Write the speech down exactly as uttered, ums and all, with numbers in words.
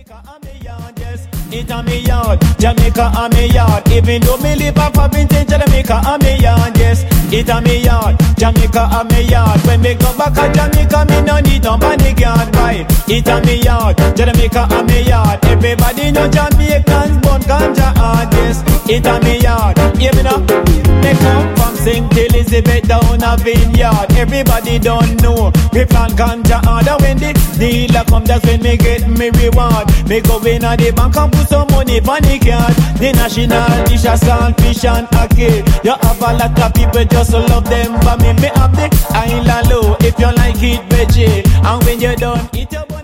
Jamaica, I'm a yard, yes. It a me yard. Jamaica, I'm a yard. Even though me live up up in Jamaica, I'm a yard, yes. It a me yard. Jamaica, I'm a yard. When me go back to Jamaica, me no need nobody guard. Why? It a me yard. Jamaica, I'm a yard. Everybody know Jamaicans born ganja hard, yes. It a me yard. Hear me now? Me come from Saint Elizabeth down a vineyard. Everybody don't know we plant ganja hard. And when the dealer come, that's when me get me reward. Me go in a the bank and put some money on the card. The national dish a salt fish and a cake. You have a lot of people just love them, but me me have the island low. If you like it, veggie, and when you done, eat your